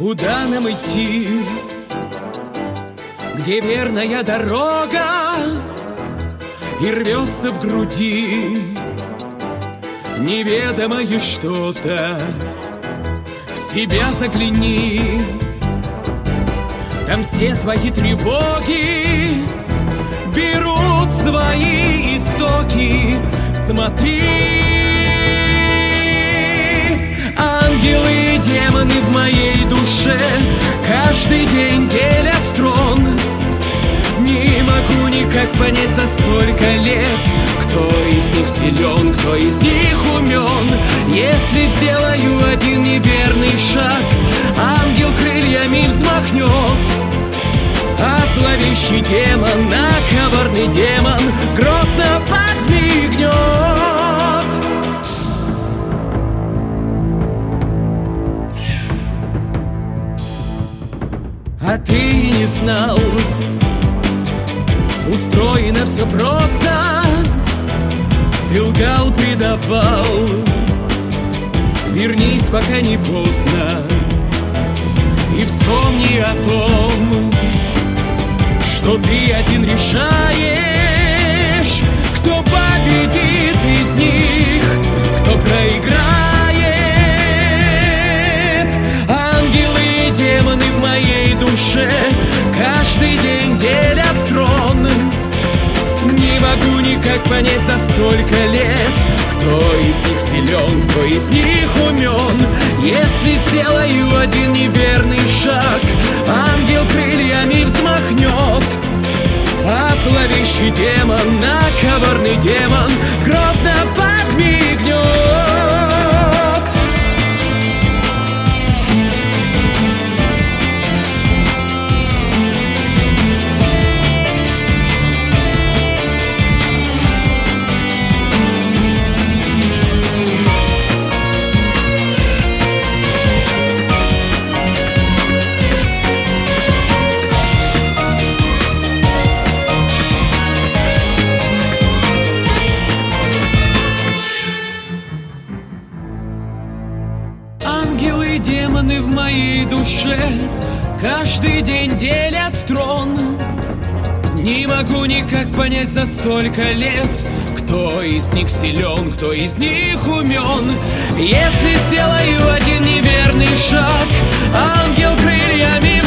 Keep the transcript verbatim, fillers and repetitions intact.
Куда нам идти? Где верная дорога и рвется в груди неведомое что-то? В себя загляни, там все твои тревоги берут свои истоки. Смотри, ангелы и демоны в моей душе каждый день делят трон. Не могу никак понять за столько лет, кто из них силен, кто из них умен. Если сделаю один неверный шаг, ангел крыльями взмахнет, а зловещий демон, а коварный демон грозно подмигнет. А ты не знал, устроено все просто. Ты лгал, предавал. Вернись, пока не поздно, и вспомни о том, что ты один решаешь, кто победит из них, кто проиграет. Ангелы и демоны в моей душе каждый день делят трон. Не могу никак понять за столько лет, кто из них силен, кто из них умен. Если сделаю один неверный шаг, ангел крыльями взмахнет, а зловещий демон, а коварный демон грозно подмигнет. Ангелы и демоны в моей душе каждый день делят трон. Не могу никак понять за столько лет, кто из них силен, кто из них умен. Если сделаю один неверный шаг, ангел крыльями